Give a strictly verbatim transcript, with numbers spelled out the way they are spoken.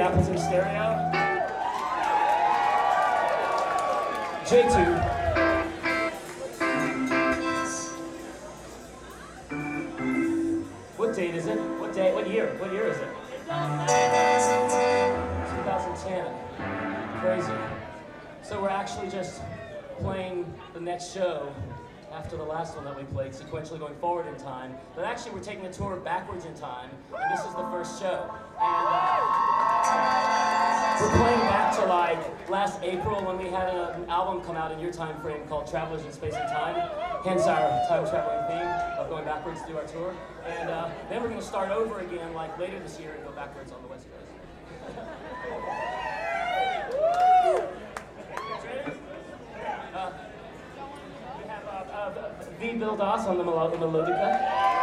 Apples in Stereo. J two. What date is it? What day? What year? What year is it? twenty ten. Crazy. So we're actually just playing the next show after the last one that we played, sequentially going forward in time. But actually we're taking a tour backwards in time, and this is the first show. And uh, we're playing back to like last April when we had a, an album come out in your time frame called Travelers in Space and Time, hence our time traveling theme of going backwards through our tour. And uh, then we're going to start over again like later this year and go backwards on the West Coast. uh, we have uh, uh, V. Bill Doss on the, melo the melodica.